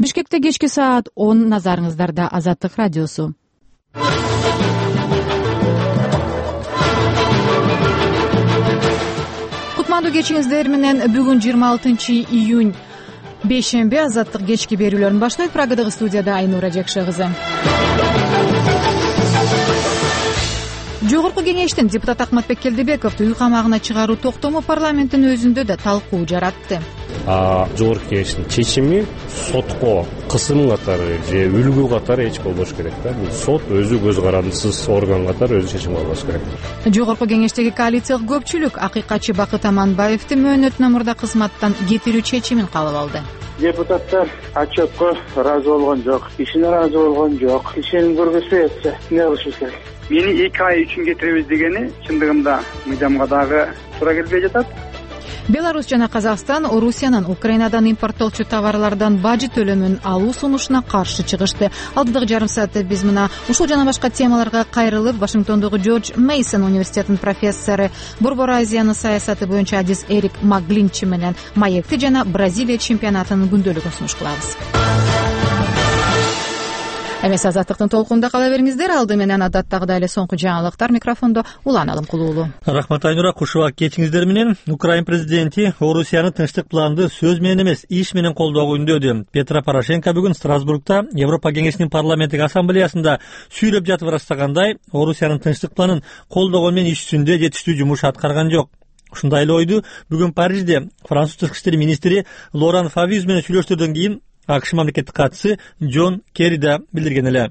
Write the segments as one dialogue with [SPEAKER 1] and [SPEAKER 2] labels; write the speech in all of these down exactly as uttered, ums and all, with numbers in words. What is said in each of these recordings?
[SPEAKER 1] Бишкекте кечки саат он, назарыңыздарда Азаттык радиосу. Кутмандуу кечиңиздер менен бүгүн жыйырма алтынчы июнь бейшемби Азаттык кечки берүүлөрүн баштайт. Прагадагы студияда Айнура Жекше кызы. Жогорку кеңештин депутат Акматбек Келдебековду үй камагына чыгаруу токтому парламенттин өзүндө да талкуу жаратты.
[SPEAKER 2] Жогорку кеңештин чечими сотко кысым катары же үлгү катары эч болбош керек да. Бул сот өзү көз карандысыз орган катары өзү чечим кабылыш керек.
[SPEAKER 1] Жогорку кеңештеги коалициялык көпчүлүк акыйкатчы Бакыт Аманбаевди мөөнөтүнөн мурда кызматтан кетирүү чечимин кабыл алды.
[SPEAKER 3] Депутаттар отчетко ыраазы болгон жок, ишине ыраазы болгон жок. Ишин көргөзбөй атса, эмне кылышыбыз керек? Мени эки ай үчүн кетиребиз дегени чындыгында мыйзамга дагы туура келбей жатат.
[SPEAKER 1] Беларусь жана Казакстан Орусиянын Украинадан импорттолчу товарлардан бажы төлөмүн алуу сунушуна каршы чыгышты. Алдыдагы жарым саатта биз мына ушул жана башка темаларга кайрылып, Вашингтондогу Джордж Мейсон университетинин профессору, Борбор Азиянын саясаты боюнча адис Эрик Маглинчи менен маекти жана Бразилия чемпионатынын күндөлүгүн сунуш кылабыз. Эмес Азаттыктын толкунда кала бериңиздер. Алды менен адаттагыдай эле соңку жаңылыктар. Микрофондо Улан Алымкулуулу.
[SPEAKER 4] Рахмат Айнура, кушубак кечиңиздер менен. Украин президенти Орусиянын тынчтык планды сөз менен эмес, иш менен колдоого үндөдү. Петро Порошенко бүгүн Страсбургда Европа кеңешинин парламенттик ассамблеясында сүйлөп жатып ырастагандай, Орусиянын тынчтык планын колдогон менен иш үстүндө жетиштүү жумуш аткарган жок. Ушундай эле ойду бүгүн Парижде Француз тышкы иштер министри Лоран Фабиус менен сүйлөштөрдөн кийин АКШ мамлекеттик катчысы Джон Керри да билдирген эле.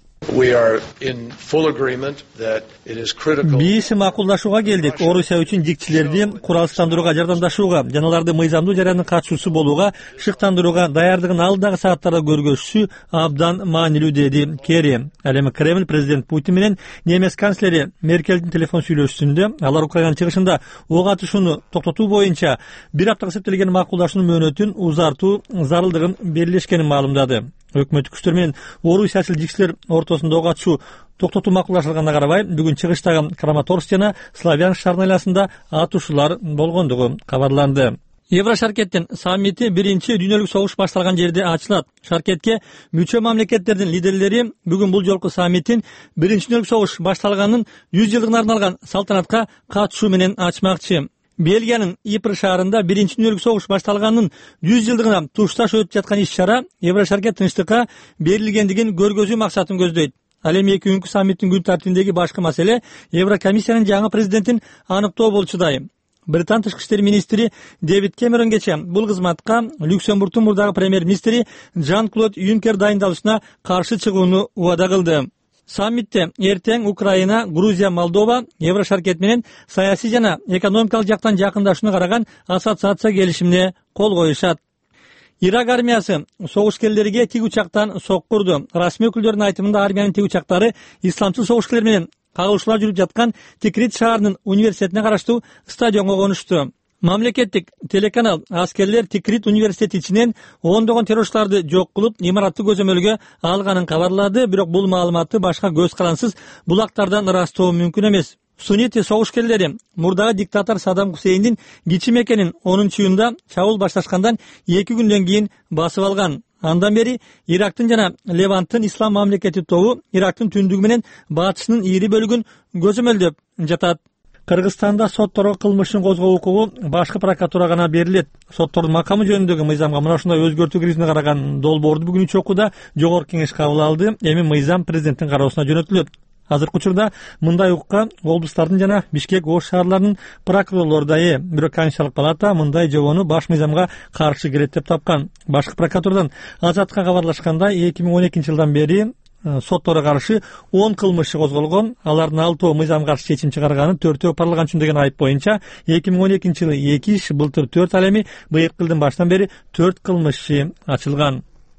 [SPEAKER 4] Биз макулдашууга келдик. Орусия үчүн жикчилерди куралсыздандырууга жардамдашууга жана аларды мыйзамдуу жарандын катышуусу болууга шыктандырууга даярдыгын алдагы сааттарда көргөзүшү абдан маанилүү, деди Керри. Ал эми Кремль президент Путин менен немец канцлери Меркельдин телефон сүйлөшүүсүндө алар Украинанын чыгышында ок атышууну токтотуу боюнча бир аптага эсептелген макулдашуунун мөөнөтүн узартуу зарылдыгын белгилешкенин маалымдады. Өкмөттүк күчтөр менен орусиячыл жикчилер ортосунда ок атышуу токтотуу макулдашылганына карабай, бүгүн чыгыштагы Краматорск жана Славянск шаар айланасында атышуулар болгондугу кабарланды. Еврошаркеттин саммити биринчи дүйнөлүк согуш башталган жерде ачылат. Шаркетке мүчө мамлекеттердин лидерлери бүгүн бул жолку саммиттин биринчи дүйнөлүк согуш башталганын жүз жылдыгына арналган салтанатка катышуу менен ачмакчы. Бельгиянын Ипр шаарында биринчи дүйнөлүк согуш башталганын жүз жылдыгына тушташ өтүп жаткан иш-чара Еврошаркет тынчтыкка берилгендигин көргөзүү максатын көздөйт. Ал эми эки күнгү саммиттин күн тартибиндеги башкы маселе Еврокомиссиянын жаңы президентин аныктоо болчудай. Британ тышкы иштер министри Дэвид Кэмерон кече бул кызматка Люксембургдун мурдагы премьер-министри Жан-Клод Юнкер дайындалышына каршы чыгууну убада кылды. Саммитте эртең Украина, Грузия, Молдова Еврошаркет менен саясий жана экономикалык жактан жакындашууну караган ассоциация келишимине кол коюшат. Ирак армиясы согушкерлерге тиг учактан сокку урду. Расмий өкүлдөрдүн айтымында армиянын тиг учактары исламчыл согушкерлер менен кагылышуулар жүрүп жаткан Тикрит шаарынын университетине караштуу стадионго конушту. Мамлекеттик телеканал аскерлер Тикрит университети ичинен ондогон террорчуларды жок кылып, имаратты көзөмөлгө алганын кабарлады, бирок бул маалыматты башка көз карансыз булактардан ырастоо мүмкүн эмес. Суннити согушкерлери мурдагы диктатор Саддам Хусейндин кичи мекенин онунчу июнда чабуул башташкандан эки күндөн кийин басып алган. Андан бери Ирактын жана Леванттын ислам мамлекети тобу Ирактын түндүгү менен батышынын ири бөлүгүн көзөмөлдөп жатат. Кыргызстанда сотторго кылмыштын козгоо укугу башкы прокуратурага гана берилет. Соттордун макамы жөнүндөгү мыйзамга мына ушундай өзгөртүү киргизүүнү караган долбоорду бүгүн үч окууда жогорку кеңеш кабыл алды. Эми мыйзам президенттин кароосуна жөнөтүлөт. Азыркы учурда мындай укукка облустардын жана Бишкек ош шаарларынын прокурорлору да ээ. Бирок Конституциялык палата мындай жобону баш мыйзамга каршы келет деп тапкан. Башкы прокуратурадан Азатка кабарлашкандай, эки миң он экинчи жылдан бери сотторго каршы он кылмыш козголгон. Алардын алтоо мыйзамга каршы чечим чыгарганы, төртөө парлаганчы деген айып боюнча эки миң он экинчи жылы эки иш, былтыр төрт, ал эми быйыркы жылдын башынан бери төрт кылмыш ачылган.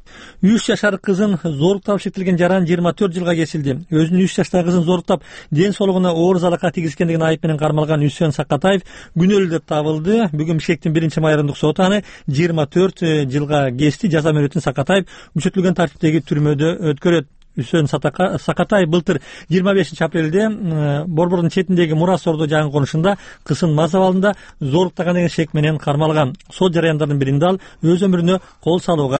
[SPEAKER 4] үч жашар кызын зоруктап шектелген жаран жыйырма төрт жылга кесилди. Өзүнүн үч жаштагы кызын зоруктап, ден соолугуна оор залака тийгизгендигин айып менен кармалган Үсөн Сакатаев күнөөлүү деп табылды. Бүгүн Бишкектин биринчи майрындык соту аны жыйырма төрт жылга кести. Жаза мөөнөтүн Сакатаев күчөтүлгөн тартиптеги түрмөдө өткөрөт. Үсөн Сакатаев былтыр жыйырма бешинчи апрелде Борбордун четиндеги Мурас Ордо жаңы конушунда кызын мас абалында зоруктаган деген шек менен кармалган. Сот жарыяндардын биринде ал өз өмүрүнө кол салууга